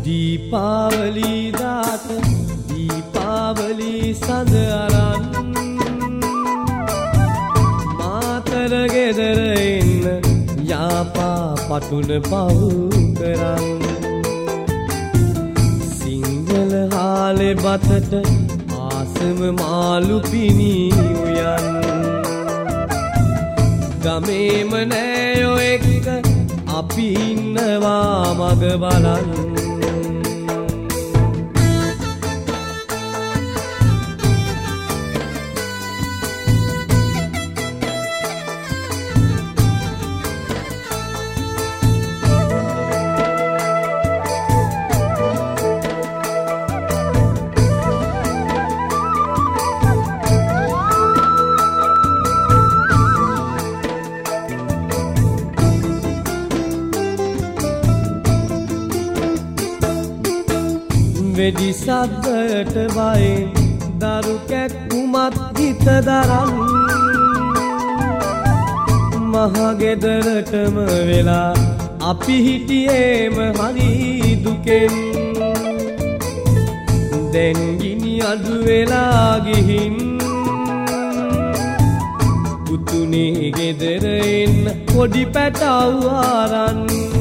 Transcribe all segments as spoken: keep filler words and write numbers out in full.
දීපාවලි දාට දීපාවලි සඳ අරන් මාතර ගෙදර එන්න යාපා පටුන පව් කරන් සිංහල හාලේ බතට ආසම මාළු පිණී උයන් ගමේම නෑයෝ එක්ක අපි ඉන්නවා මග බලන් වෙඩි සද්දට බයෙන් දරු කැක්කුමත් හිත දරන් මහගෙදරටම වෙලා අපි හිටියේම හරි දුකෙන් දැන් ගිනි අඩු වෙලා ගිහින් පුතුනේ ගෙදර එන්න පොඩි පැටව් ආරන්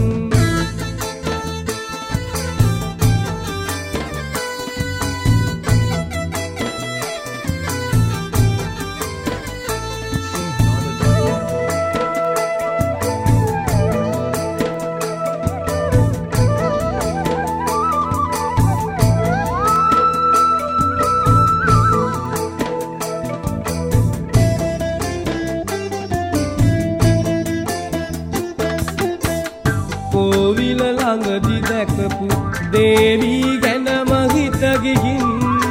කෝවිල ළඟදි දැකපු දේවී ගැනම හිත ගිහින්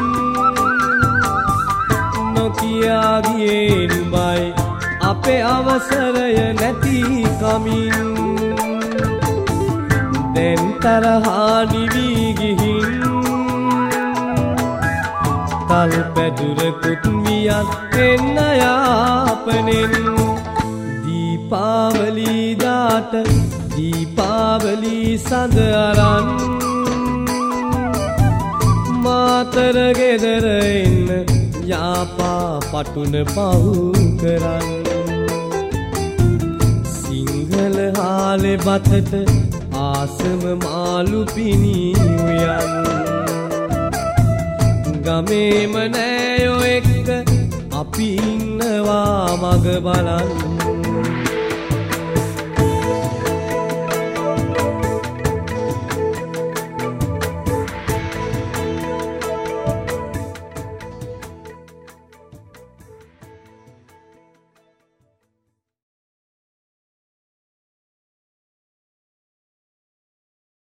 නොකියා ගියේ නුඹයි අපේ අවසරය නැති කමින් දැන් තරහා නිවි ගිහින් තල් පැදුරකුත් වියන් එන්න යාපනෙන් දීපාවලි දාට දීපාවලි සඳ අරන් මාතර ගෙදර එන්න යාපා පටුන පව් කරන් සිංහල හාලේ බතට ආසම මාළු පිණී උයන් ගමේම නෑයෝ එක්ක අපි ඉන්නවා මග බලන්